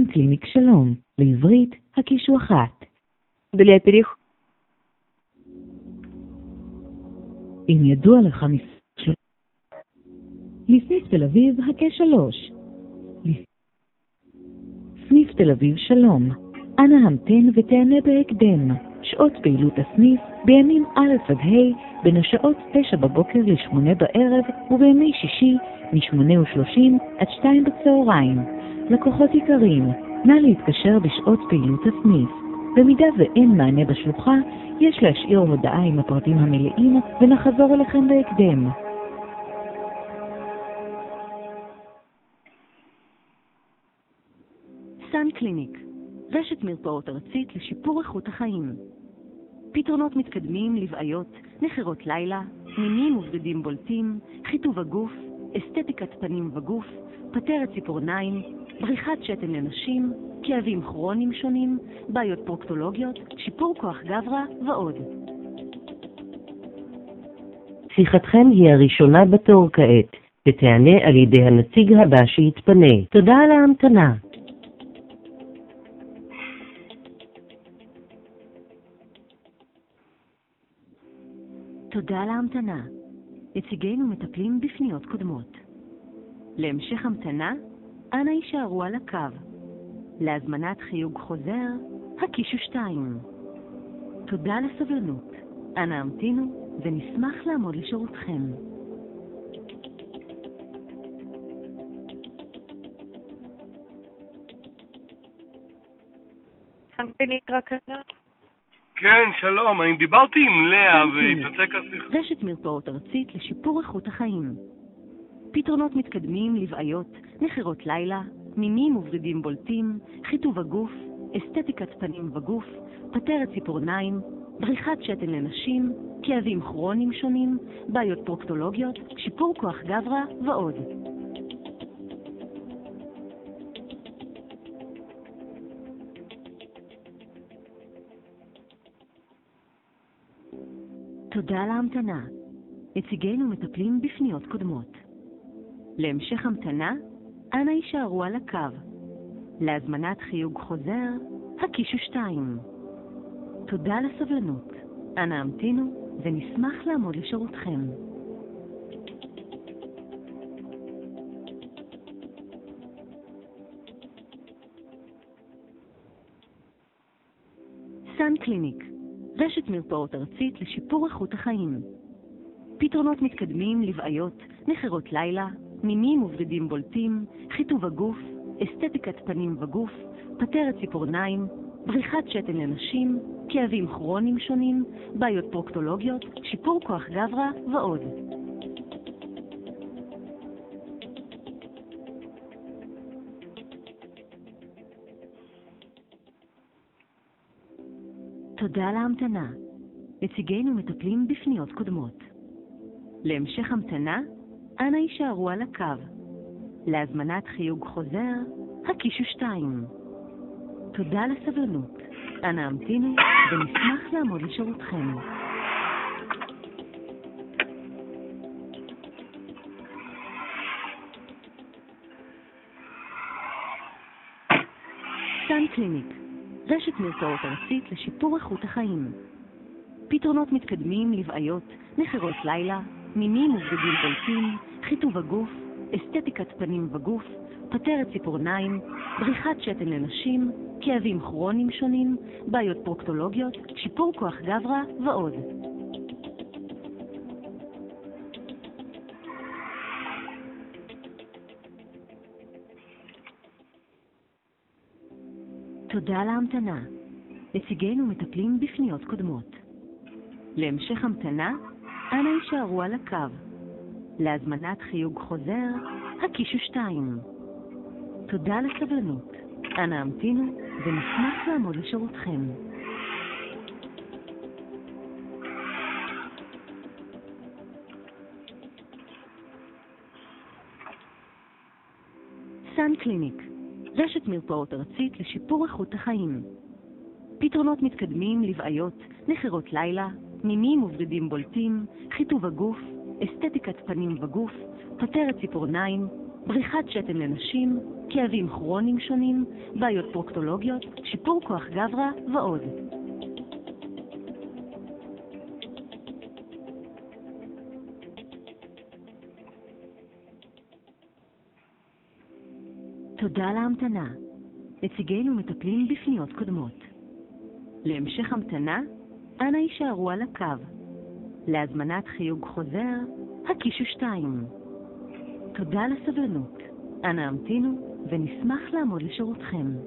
סן קליניק שלום, בעברית הקישו אחת. Для перехода. אם ידוע לך לסניף תל אביב הקש 3. סניף תל אביב שלום, אנא המתן ותענה בהקדם. שעות פעילות הסניף בימים א' עד ה' בין השעות 9 בבוקר ל-8 בערב ובימי שישי מ-8:30 עד 2 בצהריים. לקוחות עיקריים, נא להתקשר בשעות פעילות הסניף. במידה ואין מענה בשלוחה, יש להשאיר הודעה עם הפרטים המלאים ונחזור אליכם בהקדם. סן קליניק, רשת מרפאות ארצית לשיפור איכות החיים. פתרונות מתקדמים לבעיות, נחירות לילה, מינים ובגדים בולטים, חיטוב הגוף, אסתטיקת פנים וגוף, פטרת ציפורניים, בריחת שתן לנשים, כאבים כרוניים שונים, בעיות פרוקטולוגיות, שיפור כוח גברא ועוד. שיחתכם היא הראשונה בתור כעת, ותענה על ידי הנציג הבא שיתפנה. תודה על ההמתנה. תודה על ההמתנה. נציגינו מטפלים בפניות קודמות. להמשך המתנה, אנא יישארו על הקו. להזמנת חיוג חוזר, הקישו 2. תודה על הסבלנות. אנא המתינו ונשמח לעמוד לשירותכם. סן קליניק רק כזה? כן, שלום, אני דיברתי עם לאה והתעסק השיחה. רשת מרפאות ארצית לשיפור איכות החיים. פתרונות מתקדמים לבעיות, נחירות לילה, מינים ובגדים בולטים, חיטוב הגוף, אסתטיקת פנים וגוף, פטרת ציפורניים, בריחת שתן לנשים, כאבים כרוניים שונים, בעיות פרוקטולוגיות, שיפור כוח גברא ועוד. תודה על ההמתנה. נציגינו מטפלים בפניות קודמות. להמשך המתנה, אנא יישארו על הקו. להזמנת חיוג חוזר, הקישו 2. תודה על הסבלנות. אנא המתינו ונשמח לעמוד לשירותכם. סן קליניק, רשת מרפאות ארצית לשיפור איכות החיים. פתרונות מתקדמים לבעיות, נחירות לילה, מינים ובגדים בולטים, חיטוב הגוף, אסתטיקת פנים וגוף, פטרת ציפורניים, בריחת שתן לנשים, כאבים כרוניים שונים, בעיות פרוקטולוגיות, שיפור כוח גברא ועוד. תודה על ההמתנה. נציגינו מטפלים בפניות קודמות. להמשך המתנה, אנא יישארו על הקו. להזמנת חיוג חוזר, הקישו 2. תודה על הסבלנות. אנא המתינו ונשמח לעמוד לשירותכם. סן קליניק, רשת מרפאות ארצית לשיפור איכות החיים. פתרונות מתקדמים לבעיות, נחירות לילה, מינים ובגדים בולטים, חיטוב הגוף, אסתטיקת פנים וגוף, פטרת ציפורניים, בריחת שתן לנשים, כאבים כרוניים שונים, בעיות פרוקטולוגיות, שיפור כוח גברא ועוד. תודה על ההמתנה. נציגינו מטפלים בפניות קודמות. להמשך המתנה, אנא יישארו על הקו. להזמנת חיוג חוזר, הקישו 2. תודה על הסבלנות. אנא המתינו ונשמח לעמוד לשירותכם. סן קליניק, רשת מרפאות ארצית לשיפור איכות החיים. פתרונות מתקדמים לבעיות, נחירות לילה, מינים ובגדים בולטים, חיטוב הגוף, אסתטיקת פנים וגוף, פטרת ציפורניים, בריחת שתן לנשים, כאבים כרוניים שונים, בעיות פרוקטולוגיות, שיפור כוח גברא ועוד. תודה על ההמתנה. נציגינו מטפלים בפניות קודמות. להמשך המתנה, אנא יישארו על הקו. להזמנת חיוג חוזר, הקישו 2. תודה על הסבלנות. אנא המתינו ונשמח לעמוד לשירותכם.